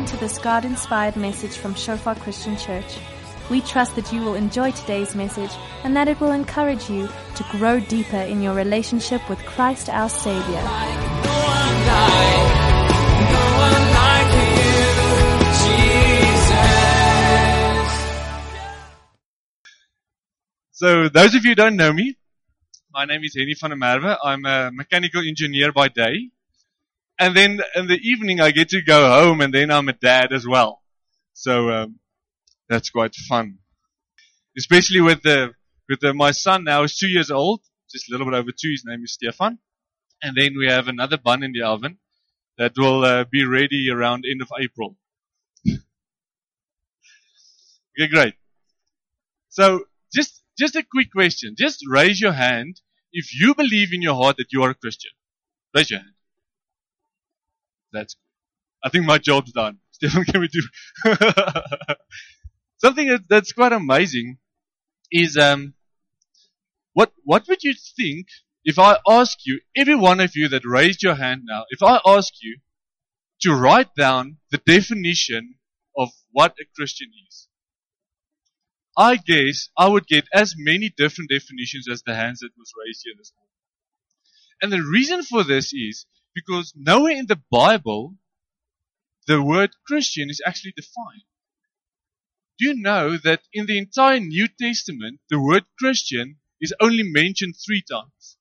to this God-inspired message from Shofar Christian Church. We trust that you will enjoy today's message and that it will encourage you to grow deeper in your relationship with Christ our Savior. So those of you who don't know me, my name is Henny van der Merwe. I'm a mechanical engineer by day. And then in the evening I get to go home and then I'm a dad as well. So that's quite fun. Especially with my son now is 2 years old, just a little bit over 2. His name is Stefan. And then we have another bun in the oven that will be ready around end of April. Okay, great. So just a quick question. Just raise your hand if you believe in your heart that you are a Christian. Raise your hand. That's good. I think my job's done. Stefan, can we do? Something that's quite amazing is what would you think if I ask you, every one of you that raised your hand now, if I ask you to write down the definition of what a Christian is? I guess I would get as many different definitions as the hands that was raised here this morning. And the reason for this is because nowhere in the Bible the word Christian is actually defined. Do you know that in the entire New Testament, the word Christian is only mentioned 3 times?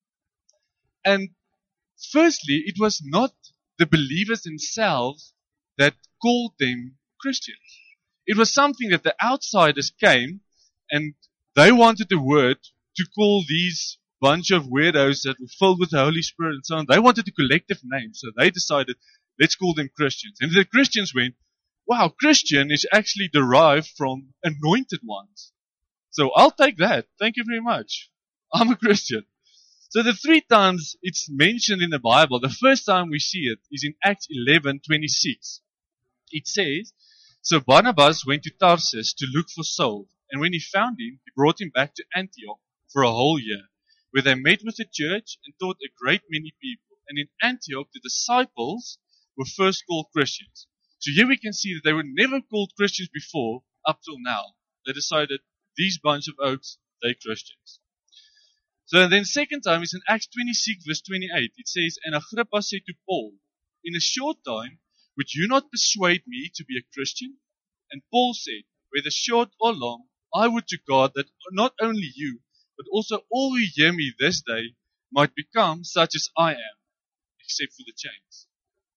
And firstly, it was not the believers themselves that called them Christians. It was something that the outsiders came and they wanted the word to call these bunch of weirdos that were filled with the Holy Spirit and so on. They wanted a collective name, so they decided, let's call them Christians. And the Christians went, wow, Christian is actually derived from anointed ones. So I'll take that. Thank you very much. I'm a Christian. So the 3 times it's mentioned in the Bible, the first time we see it is in Acts 11:26. It says, so Barnabas went to Tarsus to look for Saul, and when he found him, he brought him back to Antioch for a whole year, where they met with the church and taught a great many people. And in Antioch, the disciples were first called Christians. So here we can see that they were never called Christians before, up till now. They decided, these bunch of oaks, they're Christians. So then second time is in Acts 26:28. It says, and Agrippa said to Paul, in a short time, would you not persuade me to be a Christian? And Paul said, whether short or long, I would to God that not only you, but also all who hear me this day might become such as I am, except for the chains.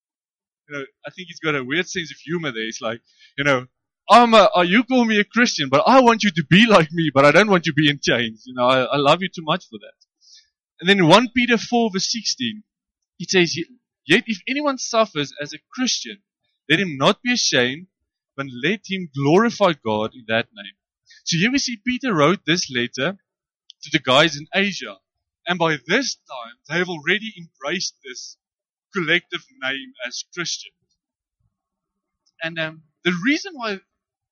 I think he's got a weird sense of humor there. It's like, you call me a Christian, but I want you to be like me, but I don't want you to be in chains. I love you too much for that. And then 1 Peter 4:16, it says, yet if anyone suffers as a Christian, let him not be ashamed, but let him glorify God in that name. So here we see Peter wrote this letter to the guys in Asia. And by this time, they have already embraced this collective name as Christian. And the reason why,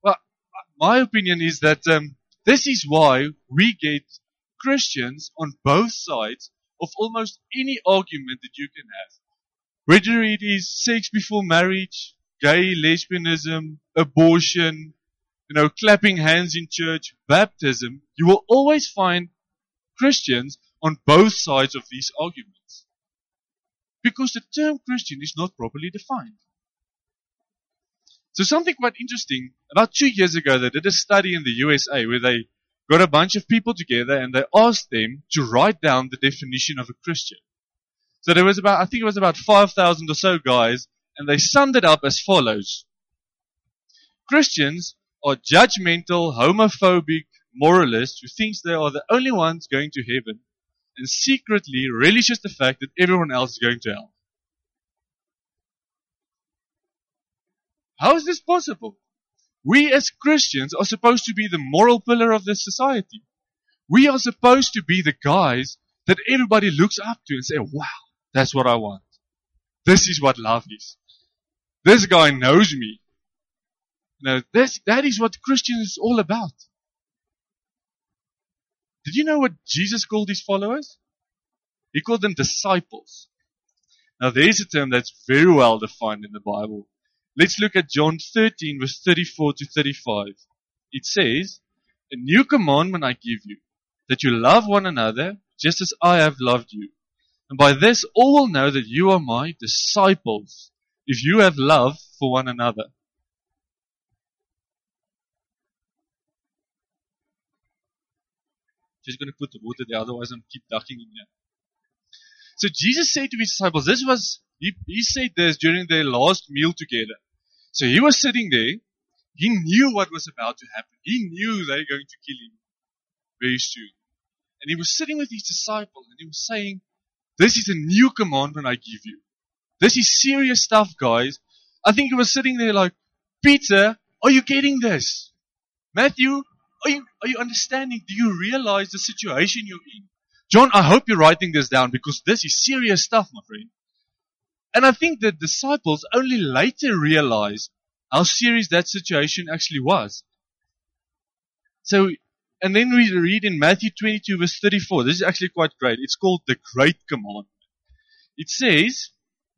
my opinion is that this is why we get Christians on both sides of almost any argument that you can have. Whether it is sex before marriage, gay, lesbianism, abortion, clapping hands in church, baptism, you will always find Christians on both sides of these arguments. Because the term Christian is not properly defined. So something quite interesting, about 2 years ago they did a study in the USA where they got a bunch of people together and they asked them to write down the definition of a Christian. So there was about 5,000 or so guys, and they summed it up as follows. Christians are judgmental, homophobic, moralists who thinks they are the only ones going to heaven and secretly relishes the fact that everyone else is going to hell. How is this possible? We as Christians are supposed to be the moral pillar of this society. We are supposed to be the guys that everybody looks up to and say, wow, that's what I want. This is what love is. This guy knows me. That is what Christians is all about. Did you know what Jesus called his followers? He called them disciples. Now there is a term that's very well defined in the Bible. Let's look at John 13, verse 34 to 35. It says, "A new commandment I give you, that you love one another just as I have loved you. And by this all will know that you are my disciples, if you have love for one another." Just going to put the water there, otherwise I'm keep ducking in here. So Jesus said to his disciples, he said this during their last meal together. So he was sitting there. He knew what was about to happen. He knew they were going to kill him very soon. And he was sitting with his disciples and he was saying, "This is a new commandment I give you." This is serious stuff, guys. I think he was sitting there like, "Peter, are you getting this? Matthew, are you understanding? Do you realize the situation you're in? John, I hope you're writing this down because this is serious stuff, my friend." And I think the disciples only later realized how serious that situation actually was. So, and then we read in Matthew 22 verse 34. This is actually quite great. It's called the Great Commandment. It says,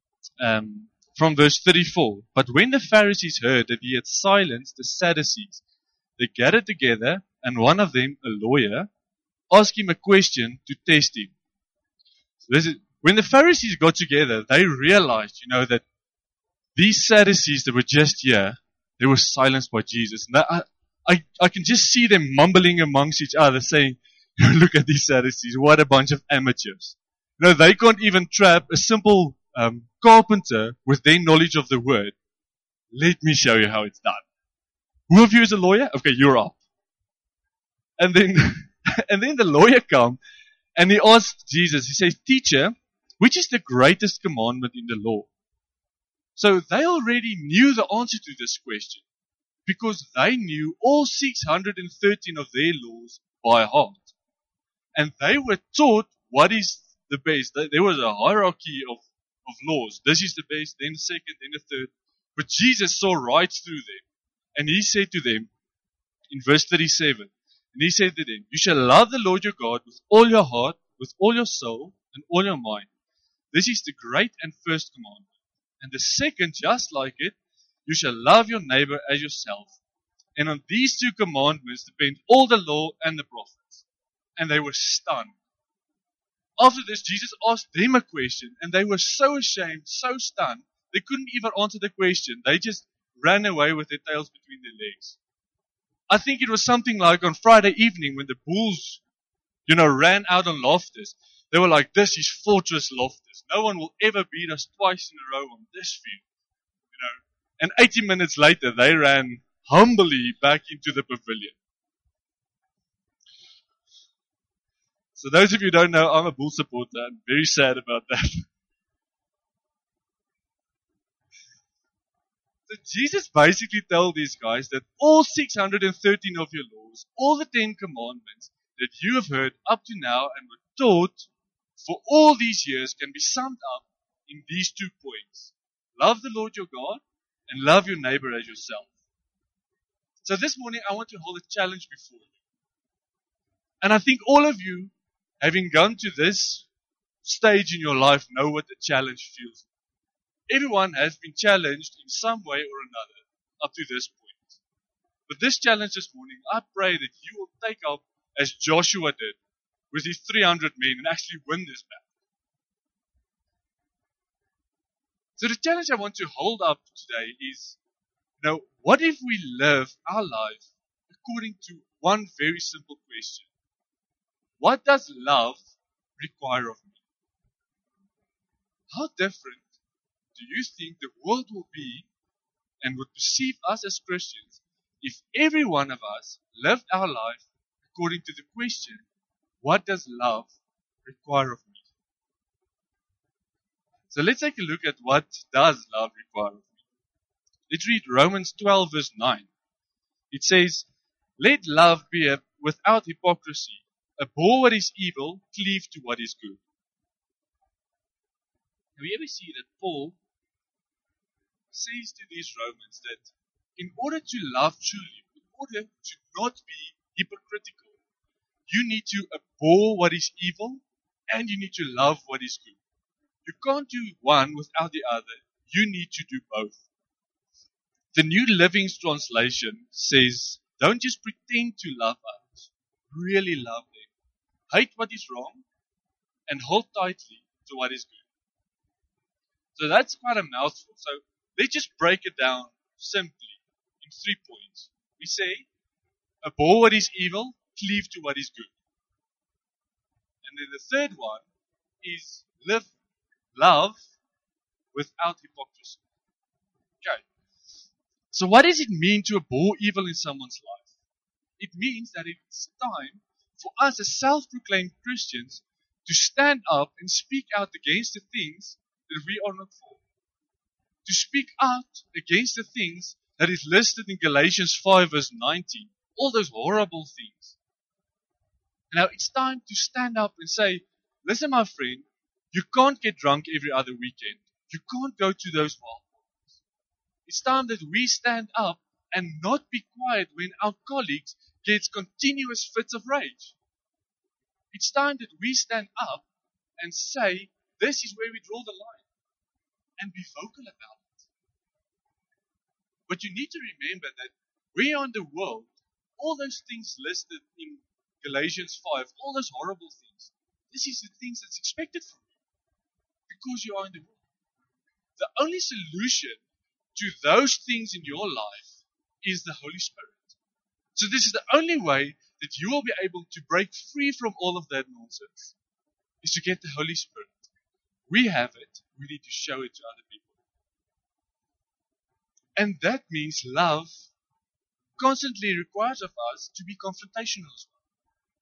from verse 34, "But when the Pharisees heard that he had silenced the Sadducees, they gathered together, and one of them, a lawyer, asked him a question to test him." So when the Pharisees got together, they realized, that these Sadducees that were just here, they were silenced by Jesus. And I can just see them mumbling amongst each other saying, "Look at these Sadducees, what a bunch of amateurs." They can't even trap a simple carpenter with their knowledge of the word. Let me show you how it's done. Who of you is a lawyer? Okay, you're up. And then, and then the lawyer comes and he asks Jesus, he says, "Teacher, which is the greatest commandment in the law?" So they already knew the answer to this question because they knew all 613 of their laws by heart. And they were taught what is the best. There was a hierarchy of laws. This is the best, then the second, then the third. But Jesus saw right through them. And he said to them in verse 37, and he said to them, "You shall love the Lord your God with all your heart, with all your soul, and all your mind. This is the great and first commandment. And the second, just like it, you shall love your neighbor as yourself. And on these two commandments depend all the law and the prophets." And they were stunned. After this, Jesus asked them a question, and they were so ashamed, so stunned, they couldn't even answer the question. They just ran away with their tails between their legs. I think it was something like on Friday evening when the Bulls, ran out on Loftus. They were like, "This is Fortress Loftus. No one will ever beat us twice in a row on this field." And 80 minutes later, they ran humbly back into the pavilion. So those of you who don't know, I'm a Bull supporter. I'm very sad about that. So Jesus basically told these guys that all 613 of your laws, all the 10 commandments that you have heard up to now and were taught for all these years can be summed up in these 2 points. Love the Lord your God and love your neighbor as yourself. So this morning I want to hold a challenge before you. And I think all of you, having gone to this stage in your life, know what the challenge feels like. Everyone has been challenged in some way or another up to this point. But this challenge this morning, I pray that you will take up as Joshua did with his 300 men and actually win this battle. So the challenge I want to hold up today is, what if we live our life according to one very simple question? What does love require of me? How different do you think the world will be and would perceive us as Christians if every one of us lived our life according to the question, what does love require of me? So let's take a look at what does love require of me. Let's read Romans 12 verse 9. It says, "Let love be without hypocrisy. Abhor what is evil, cleave to what is good." Now we ever see that Paul says to these Romans that in order to love truly, in order to not be hypocritical, you need to abhor what is evil and you need to love what is good. You can't do one without the other. You need to do both. The New Living Translation says, don't just pretend to love others. Really love them. Hate what is wrong and hold tightly to what is good. So that's quite a mouthful. So let's just break it down simply in 3 points. We say, abhor what is evil, cleave to what is good. And then the third one is live love without hypocrisy. Okay. So what does it mean to abhor evil in someone's life? It means that it's time for us as self-proclaimed Christians to stand up and speak out against the things that we are not for. To speak out against the things that is listed in Galatians 5 verse 19. All those horrible things. Now it's time to stand up and say, listen my friend, you can't get drunk every other weekend. You can't go to those wild parties. It's time that we stand up and not be quiet when our colleagues get continuous fits of rage. It's time that we stand up and say, this is where we draw the line. And be vocal about it. But you need to remember that we are in the world, all those things listed in Galatians 5, all those horrible things, this is the things that's expected from you. Because you are in the world. The only solution to those things in your life is the Holy Spirit. So this is the only way that you will be able to break free from all of that nonsense, is to get the Holy Spirit. We have it. We need to show it to other people. And that means love constantly requires of us to be confrontational as well.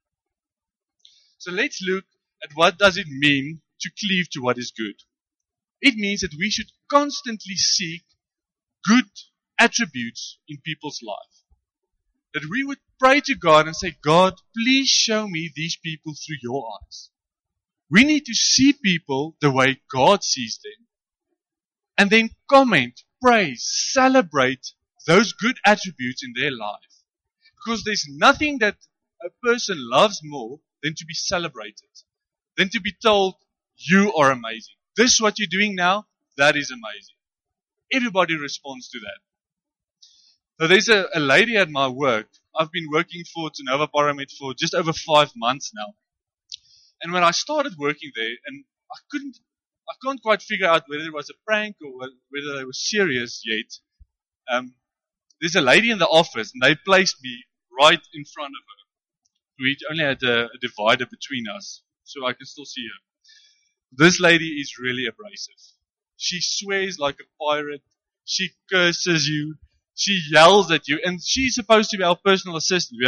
So let's look at what does it mean to cleave to what is good. It means that we should constantly seek good attributes in people's life. That we would pray to God and say, God, please show me these people through your eyes. We need to see people the way God sees them. And then comment, praise, celebrate those good attributes in their life. Because there's nothing that a person loves more than to be celebrated. Than to be told, you are amazing. This is what you're doing now, that is amazing. Everybody responds to that. So there's a lady at my work. I've been working for Tenova Paramed for just over 5 months now. And when I started working there, and I can't quite figure out whether it was a prank or whether they were serious yet. There's a lady in the office, and they placed me right in front of her. We only had a divider between us, so I can still see her. This lady is really abrasive. She swears like a pirate. She curses you. She yells at you, and she's supposed to be our personal assistant.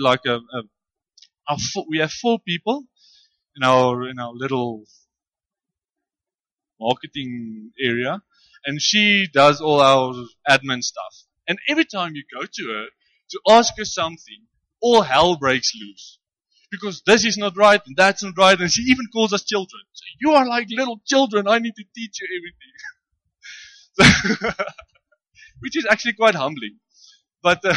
We have 4 people in our little marketing area, and she does all our admin stuff. And every time you go to her to ask her something, all hell breaks loose. Because this is not right, and that's not right, and she even calls us children. So you are like little children, I need to teach you everything. Which is actually quite humbling. But the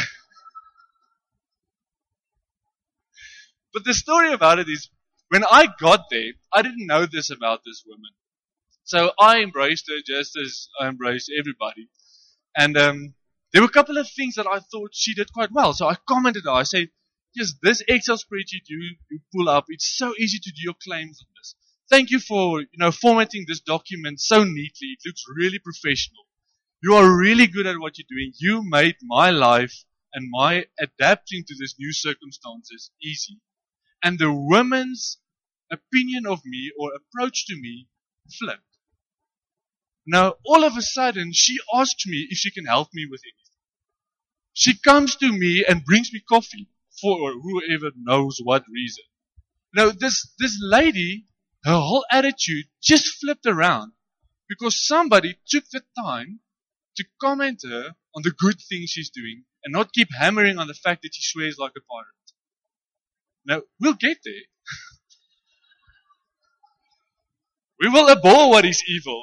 story about it is, when I got there, I didn't know this about this woman. So I embraced her just as I embraced everybody. And there were a couple of things that I thought she did quite well. So I commented her. I said, yes, this Excel spreadsheet you pull up, it's so easy to do your claims on this. Thank you for, formatting this document so neatly. It looks really professional. You are really good at what you're doing. You made my life and my adapting to this new circumstances easy. And the woman's opinion of me or approach to me flipped. Now, all of a sudden, she asks me if she can help me with anything. She comes to me and brings me coffee for whoever knows what reason. Now, this lady, her whole attitude just flipped around because somebody took the time to comment her on the good things she's doing and not keep hammering on the fact that she swears like a pirate. Now, we'll get there. We will abhor what is evil.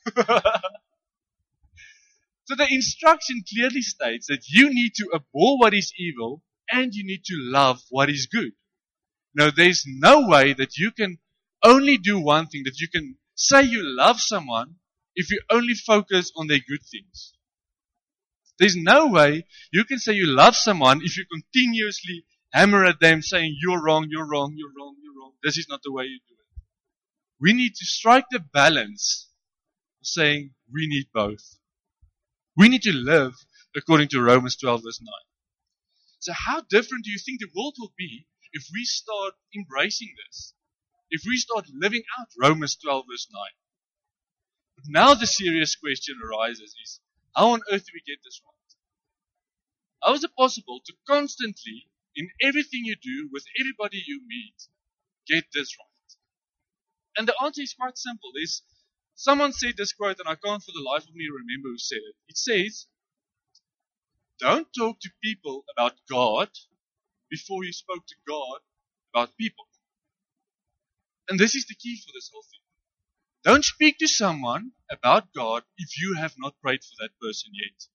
So the instruction clearly states that you need to abhor what is evil and you need to love what is good. Now, there's no way that you can only do one thing, that you can say you love someone if you only focus on their good things. There's no way you can say you love someone if you continuously hammer at them saying, you're wrong, you're wrong, you're wrong, you're wrong. This is not the way you do it. We need to strike the balance of saying we need both. We need to live according to Romans 12 verse 9. So how different do you think the world will be if we start embracing this? If we start living out Romans 12 verse 9? But now the serious question arises is, how on earth do we get this right? How is it possible to constantly, in everything you do, with everybody you meet, get this right? And the answer is quite simple. Someone said this quote, and I can't for the life of me remember who said it. It says, don't talk to people about God before you spoke to God about people. And this is the key for this whole thing. Don't speak to someone about God if you have not prayed for that person yet.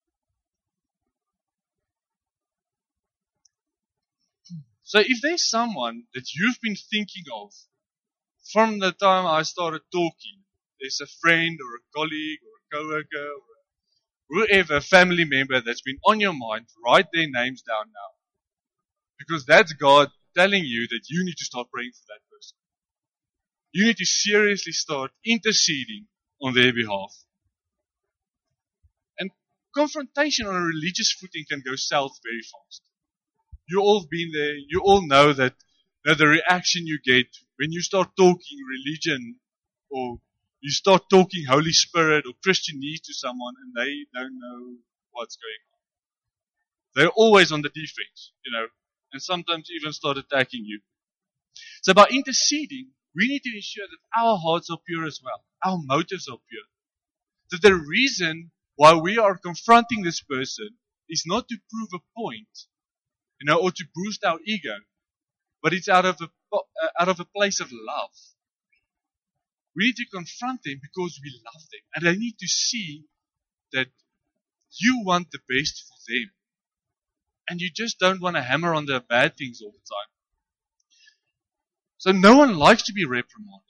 So if there's someone that you've been thinking of from the time I started talking, there's a friend or a colleague or a coworker or whoever, a family member that's been on your mind, write their names down now. Because that's God telling you that you need to start praying for that person. You need to seriously start interceding on their behalf. And confrontation on a religious footing can go south very fast. You all been there. You all know that the reaction you get when you start talking religion or you start talking Holy Spirit or Christianese to someone and they don't know what's going on. They're always on the defense, and sometimes even start attacking you. So by interceding, we need to ensure that our hearts are pure as well. Our motives are pure. That the reason why we are confronting this person is not to prove a point, or to boost our ego, but it's out of a place of love. We need to confront them because we love them. And they need to see that you want the best for them. And you just don't want to hammer on the bad things all the time. So no one likes to be reprimanded.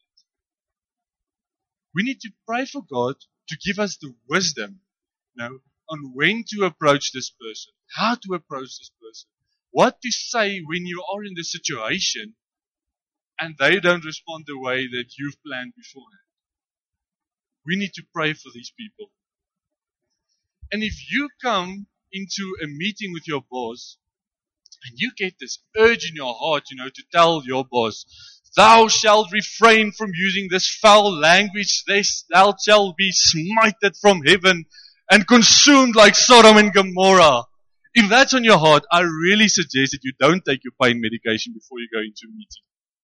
We need to pray for God to give us the wisdom, on when to approach this person, how to approach this person, what to say when you are in the situation and they don't respond the way that you've planned beforehand. We need to pray for these people. And if you come into a meeting with your boss and you get this urge in your heart, to tell your boss, thou shalt refrain from using this foul language, thou shalt be smited from heaven and consumed like Sodom and Gomorrah. If that's on your heart, I really suggest that you don't take your pain medication before you go into a meeting.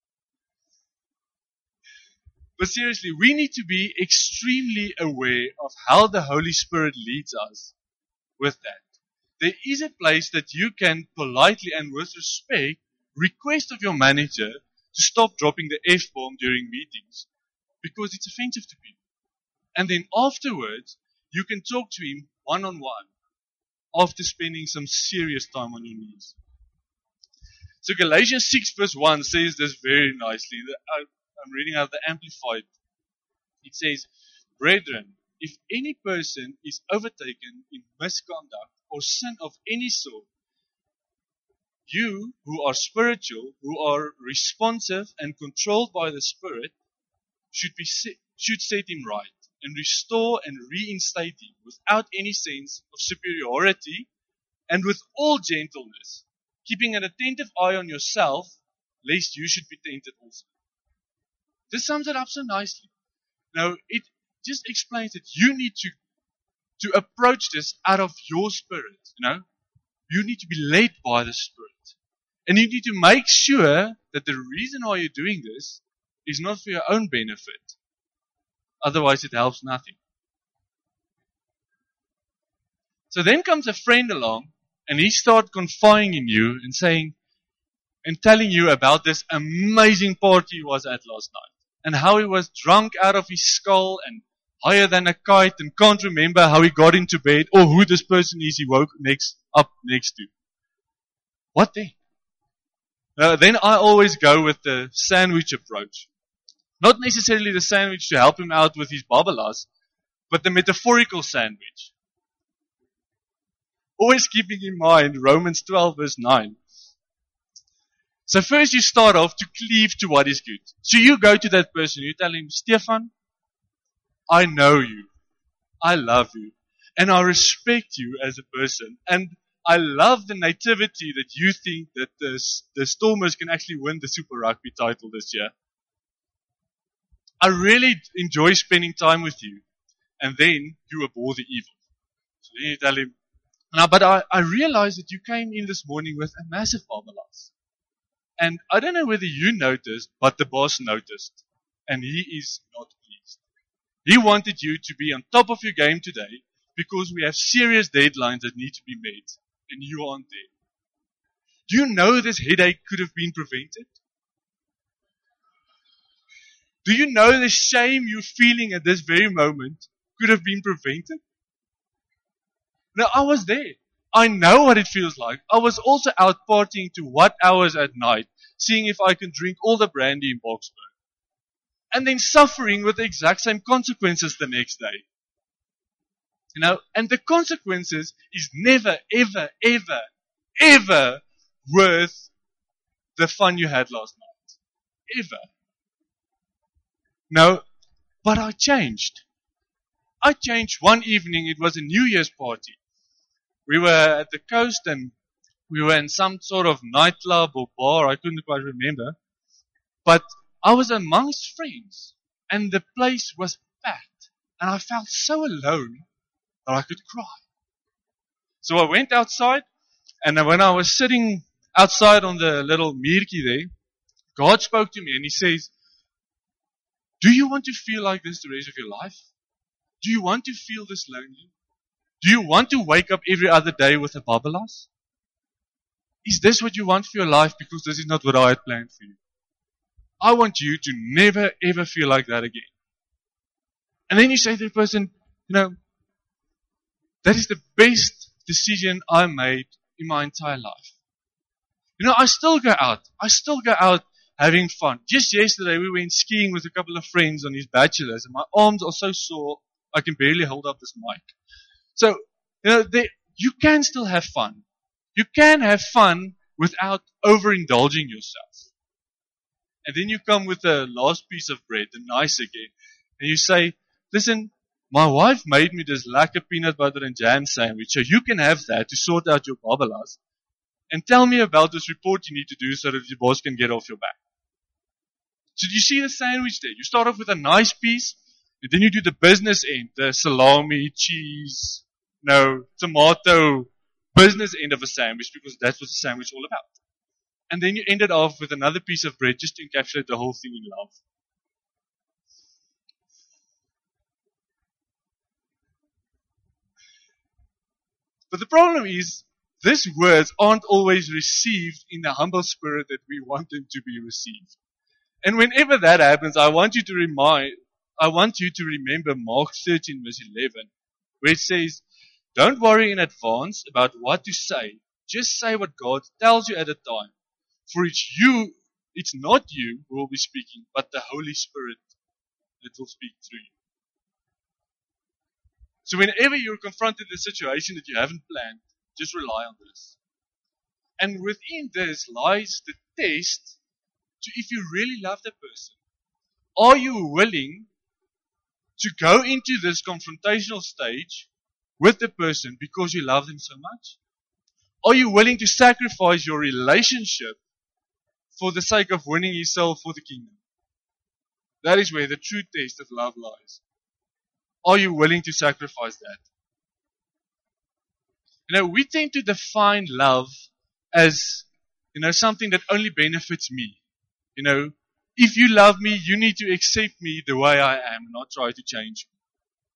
But seriously, we need to be extremely aware of how the Holy Spirit leads us with that. There is a place that you can politely and with respect request of your manager to stop dropping the F-bomb during meetings because it's offensive to people. And then afterwards, you can talk to him one-on-one after spending some serious time on your knees. So Galatians 6 verse 1 says this very nicely. I'm reading out the Amplified. It says, brethren, if any person is overtaken in misconduct or sin of any sort, you who are spiritual, who are responsive and controlled by the Spirit, should set him right and restore and reinstate him without any sense of superiority and with all gentleness, keeping an attentive eye on yourself, lest you should be tainted also. This sums it up so nicely. Now, it just explains that you need to approach this out of your spirit, You need to be led by the Spirit. And you need to make sure that the reason why you're doing this is not for your own benefit. Otherwise, it helps nothing. So then comes a friend along, and he starts confiding in you and telling you about this amazing party he was at last night. And how he was drunk out of his skull and higher than a kite and can't remember how he got into bed or who this person is he woke up next to. What then? Then I always go with the sandwich approach. Not necessarily the sandwich to help him out with his babalas, but the metaphorical sandwich. Always keeping in mind Romans 12 verse 9. So first you start off to cleave to what is good. So you go to that person, you tell him, Stefan, I know you. I love you. And I respect you as a person. And I love the nativity that you think that the Stormers can actually win the Super Rugby title this year. I really enjoy spending time with you. And then you abhor the evil. So then you tell him, now, but I realized that you came in this morning with a massive barbalas. And I don't know whether you noticed, but the boss noticed. And he is not pleased. He wanted you to be on top of your game today because we have serious deadlines that need to be met. And you aren't there. Do you know this headache could have been prevented? Do you know the shame you're feeling at this very moment could have been prevented? Now, I was there. I know what it feels like. I was also out partying to what hours at night, seeing if I can drink all the brandy in Boksburg. And then suffering with the exact same consequences the next day. You know, and the consequences is never, ever, ever, ever worth the fun you had last night. Ever. No, but I changed. I changed one evening. It was a New Year's party. We were at the coast and we were in some sort of nightclub or bar. I couldn't quite remember. But I was amongst friends and the place was packed. And I felt so alone that I could cry. So I went outside and when I was sitting outside on the little mirki there, God spoke to me and He says, do you want to feel like this the rest of your life? Do you want to feel this lonely? Do you want to wake up every other day with a barbalas? Is this what you want for your life? Because this is not what I had planned for you. I want you to never ever feel like that again. And then you say to the person, you know, that is the best decision I made in my entire life. You know, I still go out. I still go out having fun. Just yesterday we went skiing with a couple of friends on his bachelor's and my arms are so sore I can barely hold up this mic. So, you know, you can still have fun. You can have fun without overindulging yourself. And then you come with the last piece of bread, the nice again, and you say, listen, my wife made me this lekker peanut butter and jam sandwich, so you can have that to sort out your barbalas. And tell me about this report you need to do so that your boss can get off your back. So do you see the sandwich there? You start off with a nice piece, and then you do the business end, the salami, cheese, tomato, business end of a sandwich, because that's what the sandwich is all about. And then you end it off with another piece of bread just to encapsulate the whole thing in love. But the problem is, these words aren't always received in the humble spirit that we want them to be received. And whenever that happens, I want you to remember Mark 13 verse 11, where it says, don't worry in advance about what to say. Just say what God tells you at the time. For it's not you who will be speaking, but the Holy Spirit that will speak through you. So whenever you're confronted with a situation that you haven't planned, just rely on this. And within this lies the test to if you really love the person. Are you willing to go into this confrontational stage with the person because you love them so much? Are you willing to sacrifice your relationship for the sake of winning his soul for the kingdom? That is where the true test of love lies. Are you willing to sacrifice that? You know, we tend to define love as, something that only benefits me. If you love me, you need to accept me the way I am and not try to change me.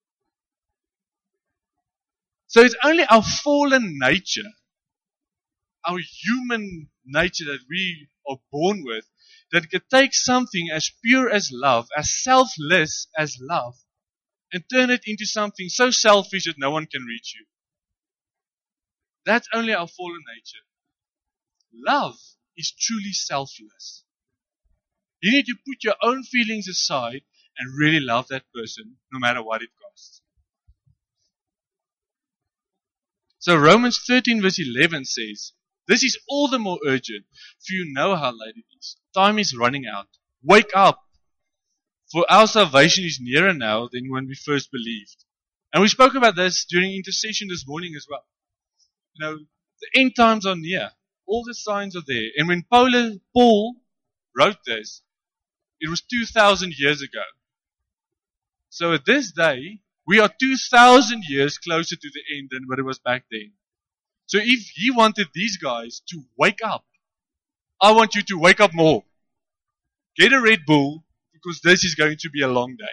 So it's only our fallen nature, our human nature that we are born with, that can take something as pure as love, as selfless as love, and turn it into something so selfish that no one can reach you. That's only our fallen nature. Love is truly selfless. You need to put your own feelings aside and really love that person, no matter what it costs. So Romans 13 verse 11 says, this is all the more urgent, for you know how late it is. Time is running out. Wake up, for our salvation is nearer now than when we first believed. And we spoke about this during intercession this morning as well. You know, the end times are near. All the signs are there. And when Paul wrote this, it was 2,000 years ago. So at this day, we are 2,000 years closer to the end than what it was back then. So if he wanted these guys to wake up, I want you to wake up more. Get a Red Bull, because this is going to be a long day.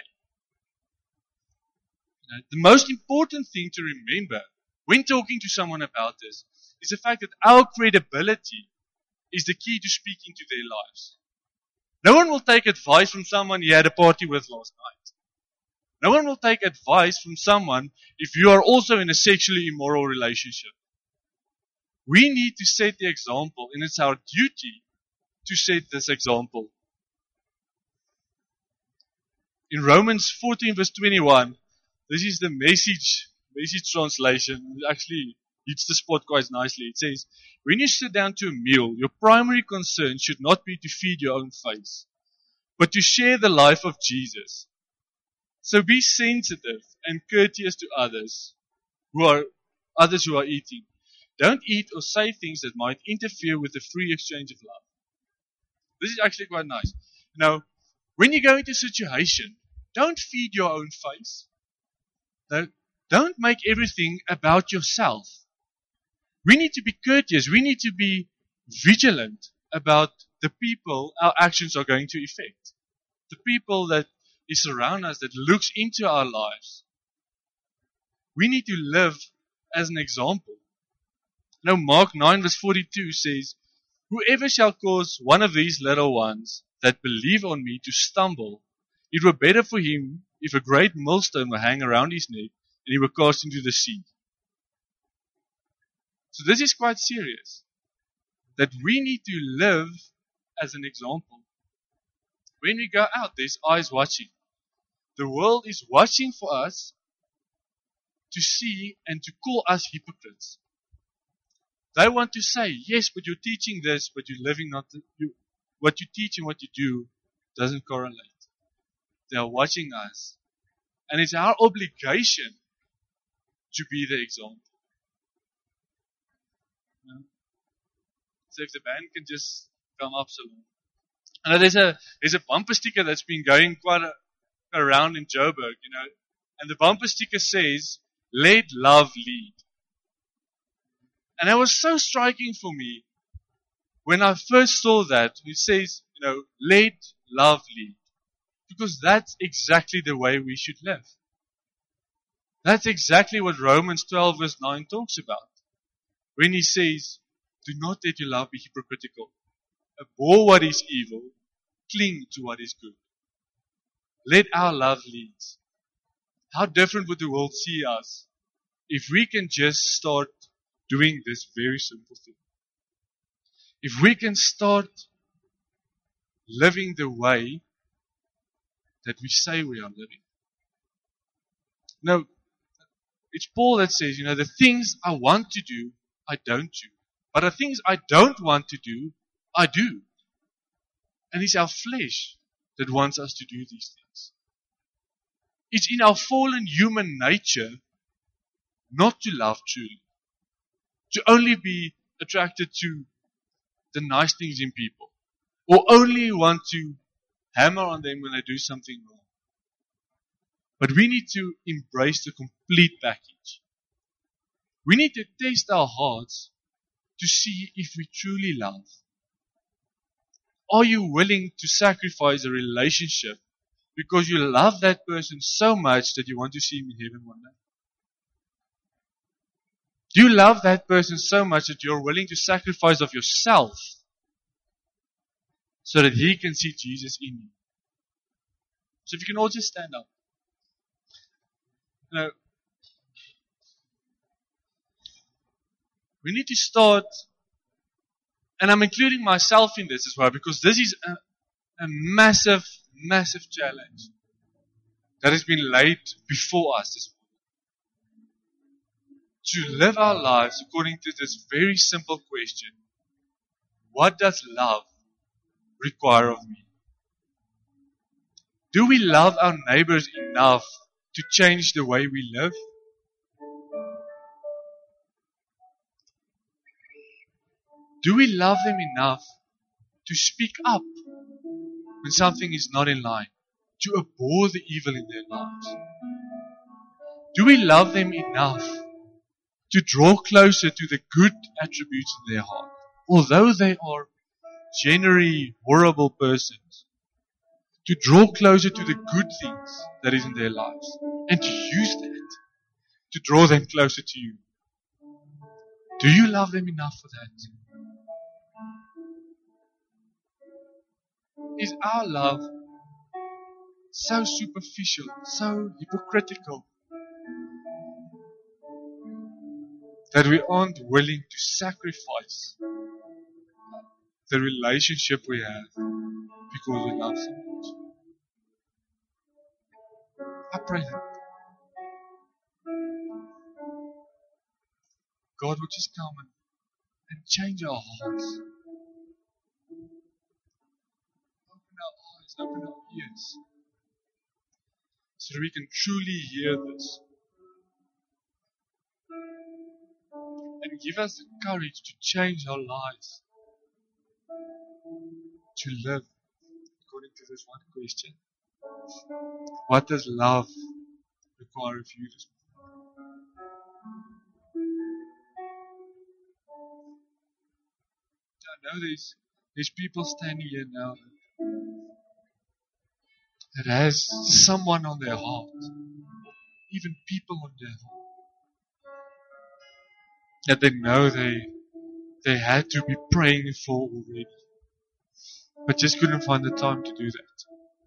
The most important thing to remember when talking to someone about this is the fact that our credibility is the key to speaking to their lives. No one will take advice from someone you had a party with last night. No one will take advice from someone if you are also in a sexually immoral relationship. We need to set the example, and it's our duty to set this example. In Romans 14 verse 21, this is the message translation. It actually hits the spot quite nicely. It says, when you sit down to a meal, your primary concern should not be to feed your own face, but to share the life of Jesus. So be sensitive and courteous to others who are eating. Don't eat or say things that might interfere with the free exchange of love. This is actually quite nice. Now, when you go into a situation, don't feed your own face. Don't make everything about yourself. We need to be courteous. We need to be vigilant about the people our actions are going to affect. The people that is around us, that looks into our lives. We need to live as an example. Now Mark 9 verse 42 says, whoever shall cause one of these little ones that believe on me to stumble, it were better for him if a great millstone were hang around his neck and he were cast into the sea. So this is quite serious. That we need to live as an example. When we go out, there's eyes watching. The world is watching for us to see and to call us hypocrites. They want to say, yes, but you're teaching this, but you're living not what you teach and what you do doesn't correlate. They are watching us. And it's our obligation to be the example. So if the band can just come up so long. And there's a bumper sticker that's been going quite around in Joburg, and the bumper sticker says, let love lead. And that was so striking for me when I first saw that. It says, let love lead. Because that's exactly the way we should live. That's exactly what Romans 12 verse 9 talks about. When he says, do not let your love be hypocritical. Abhor what is evil. Cling to what is good. Let our love lead. How different would the world see us if we can just start doing this very simple thing? If we can start living the way that we say we are living. No, it's Paul that says, the things I want to do, I don't do. But the things I don't want to do, I do. And it's our flesh that wants us to do these things. It's in our fallen human nature not to love truly. To only be attracted to the nice things in people. Or only want to hammer on them when they do something wrong. But we need to embrace the complete package. We need to test our hearts to see if we truly love. Are you willing to sacrifice a relationship because you love that person so much that you want to see him in heaven one day? Do you love that person so much that you're willing to sacrifice of yourself so that he can see Jesus in you? So if you can all just stand up. We need to start, and I'm including myself in this as well, because this is a massive, massive challenge that has been laid before us this morning. to live our lives according to this very simple question. What does love require of me? Do we love our neighbors enough to change the way we live? Do we love them enough to speak up when something is not in line, to abhor the evil in their lives? Do we love them enough to draw closer to the good attributes in their heart, although they are generally horrible persons? To draw closer to the good things that is in their lives and to use that to draw them closer to you. Do you love them enough for that? Is our love so superficial, so hypocritical, that we aren't willing to sacrifice the relationship we have because we love so much? I pray that God would just come and change our hearts. Open our eyes, open our ears, so that we can truly hear this. And give us the courage to change our lives, to live according to this one question. What does love require of you this morning? I know there's people standing here now that has someone on their heart, even people on their heart, that they know they had to be praying for already, but just couldn't find the time to do that.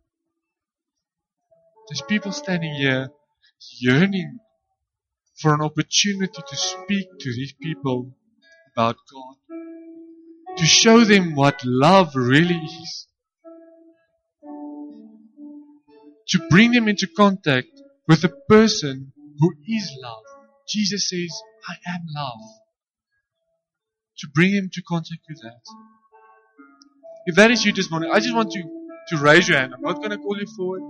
There's people standing here yearning for an opportunity to speak to these people about God, to show them what love really is, to bring them into contact with a person who is love. Jesus says, I am love. To bring him into contact with that. If that is you this morning, I just want you to raise your hand. I'm not going to call you forward.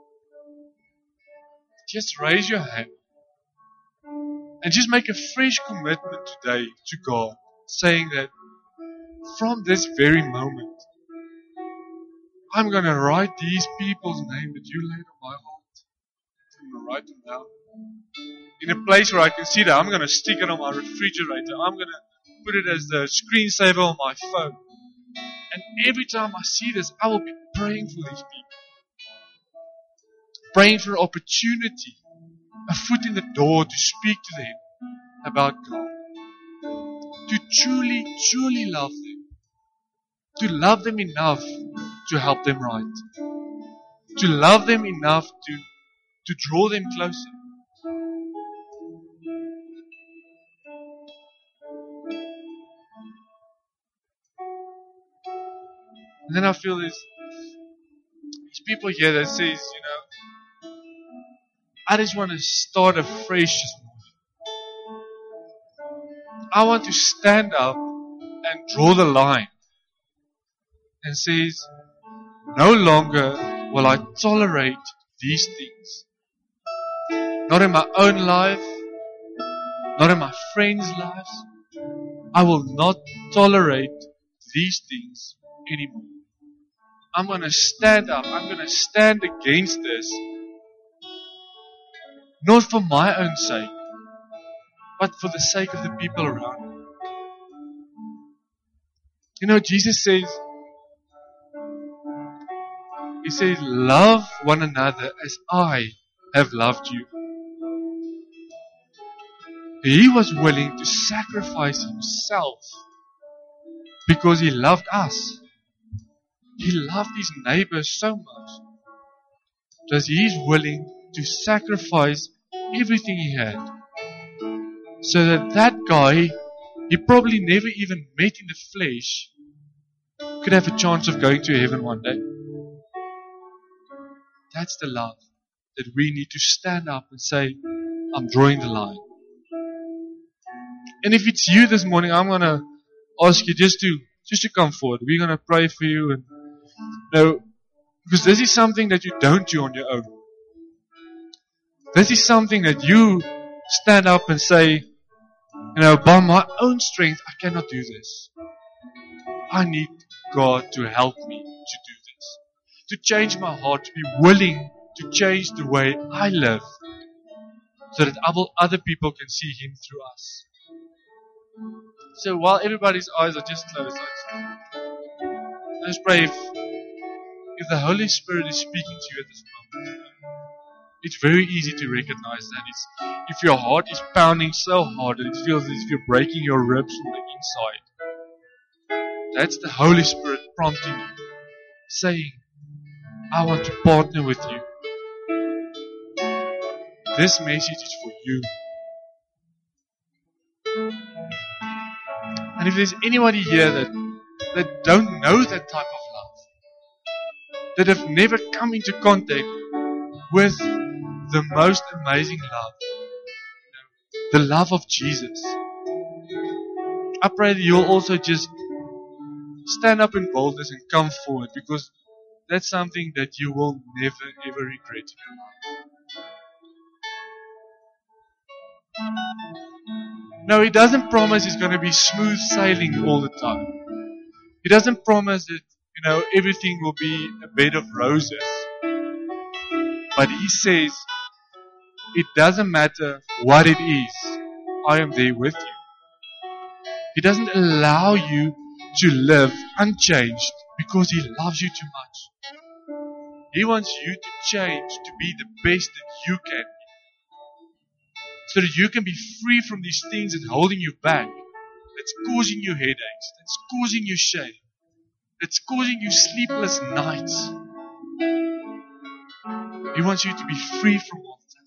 Just raise your hand and just make a fresh commitment today to God, saying that from this very moment, I'm going to write these people's name that you laid on my heart. I'm going to write them down in a place where I can see that. I'm going to stick it on my refrigerator. I'm going to put it as the screensaver on my phone. And every time I see this, I will be praying for these people. Praying for an opportunity, a foot in the door to speak to them about God. To truly, truly love them. To love them enough to help them right. To love them enough to draw them closer. And then I feel there's people here that says, I just want to start afresh this morning. I want to stand up and draw the line and says, no longer will I tolerate these things. Not in my own life, not in my friends' lives. I will not tolerate these things anymore. I'm going to stand up. I'm going to stand against this. Not for my own sake, but for the sake of the people around me. Jesus says, He says, love one another as I have loved you. He was willing to sacrifice Himself because He loved us. He loved His neighbor so much that He is willing to sacrifice everything He had so that guy He probably never even met in the flesh could have a chance of going to heaven one day. That's the love that we need to stand up and say, I'm drawing the line. And if it's you this morning, I'm going to ask you just to come forward. We're going to pray for you. And because this is something that you don't do on your own. This is something that you stand up and say, by my own strength, I cannot do this. I need God to help me to do this. To change my heart, to be willing to change the way I live, so that other people can see Him through us. So while everybody's eyes are just closed, let's pray if the Holy Spirit is speaking to you at this moment. It's very easy to recognize that. If your heart is pounding so hard that it feels as if you're breaking your ribs from the inside, that's the Holy Spirit prompting you, saying, I want to partner with you. This message is for you. And if there's anybody here that don't know that type of love, that have never come into contact with the most amazing love, the love of Jesus, I pray that you'll also just stand up in boldness and come forward, because that's something that you will never ever regret in your life. No, He doesn't promise it's going to be smooth sailing all the time. He doesn't promise that, everything will be a bed of roses. But He says, it doesn't matter what it is, I am there with you. He doesn't allow you to live unchanged because He loves you too much. He wants you to change to be the best that you can be, so that you can be free from these things that are holding you back, that's causing you headaches, that's causing you shame, that's causing you sleepless nights. He wants you to be free from all